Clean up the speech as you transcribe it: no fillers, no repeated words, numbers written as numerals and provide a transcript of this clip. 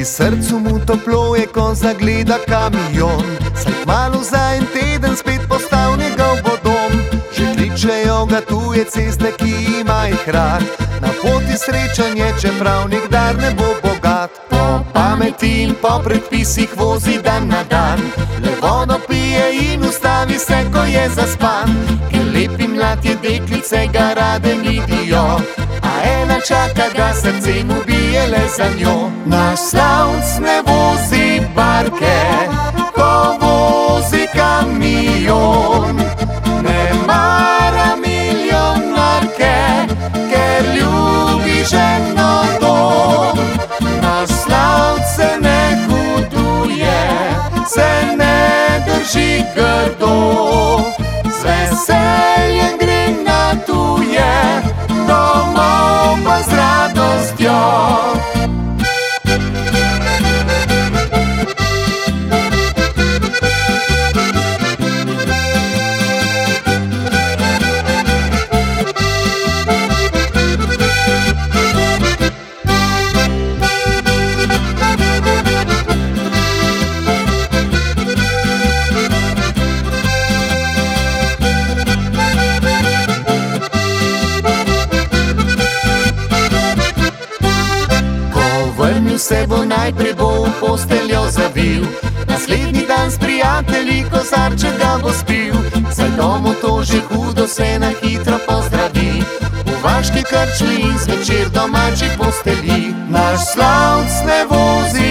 srcu mu toplo je, ko zagleda kamion, saj kmalu za en teden spet postal njegov bo dom. Že kličejo ga tuje ceste, ki ima jih rad, na poti srečanje, čeprav nikdar ne bo bogat. Po pameti in po predpisih vozi dan na dan, le vodo pije in ustavi se, ko je zaspan. Ker lepi mlad je, deklice ga rade vidijo, a ena čaka, da srce mu bije le za njo. Naš slavc ne vozi barke, ko vozi kamion, ne mara milijonarke, ker ljubi ženo dom. Naš slavc se ne huduje, se ne drži grdo, z veseljem gre na tuje, domov pa z radostjo. Se bo najprej bo v posteljo zavil, naslednji dan s prijatelji kozarček ga bo spil. Saj domu to že hudo se na hitro pozdravi, v vaški krčmi in zvečer domači posteli. Naš slavc ne vozi